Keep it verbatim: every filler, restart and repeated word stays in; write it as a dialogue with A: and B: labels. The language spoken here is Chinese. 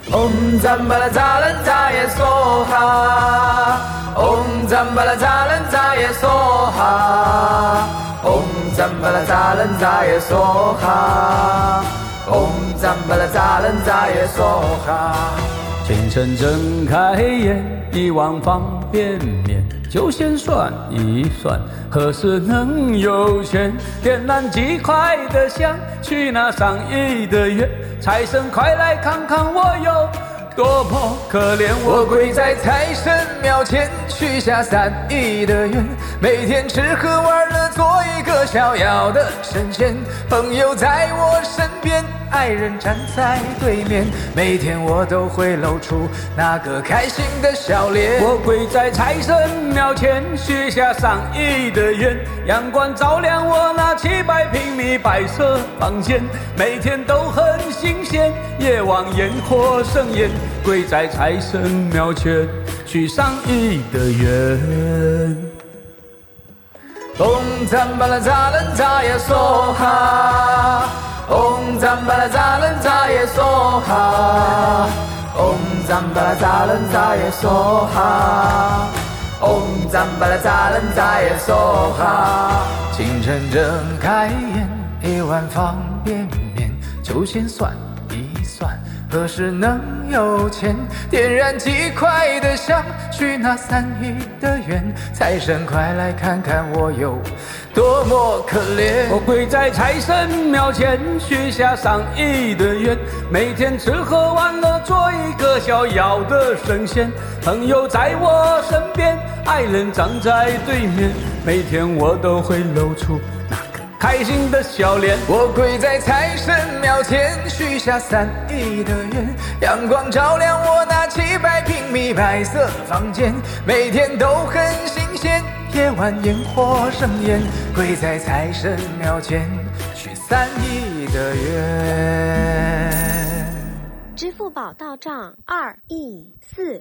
A: Om Zambala Zalan Zaya Soha Om Zambala Zalan Zaya Soha Om Zambala Zalan Zaya Soha Om Zambala Zalan Zaya Soha。
B: 清晨睁开眼，一碗方便面，就先算一算，何时能有钱？点燃几块的香，去那上亿的愿，财神快来看看我有多么可怜。
A: 我跪在财神庙前，许下三亿的愿，每天吃喝玩乐，做一个逍遥的神仙。朋友在我身边，爱人站在对面，每天我都会露出那个开心的笑脸。
B: 我跪在财神庙前，许下上亿的愿，阳光照亮我那七百平米白色房间，每天都很新鲜，夜晚烟火盛宴，跪在财神庙前，许上亿的愿。
A: Om Zambala Zalan Zaya Soha Om Zambala Zalan Zaya Soha Om Zambala Zalan Zaya Soha Om Zambala Zalan Zaya Soha。 清晨睁开眼，一碗方便面，就先算一算，何时能有钱？点燃几块的香，许那三亿的愿，财神快来看看我有多么可怜。
B: 我跪在财神庙前，许下上亿的愿，每天吃喝玩乐，做一个逍遥的神仙。朋友在我身边，爱人站在对面，每天我都会露出那个开心的笑脸。
A: 我跪在财神庙前，许下三亿的愿，阳光照亮我那七百平米白色房间，每天都很新鲜，夜晚烟火盛宴，跪在财神庙前，许三亿的愿。
C: 支付宝到账二亿四。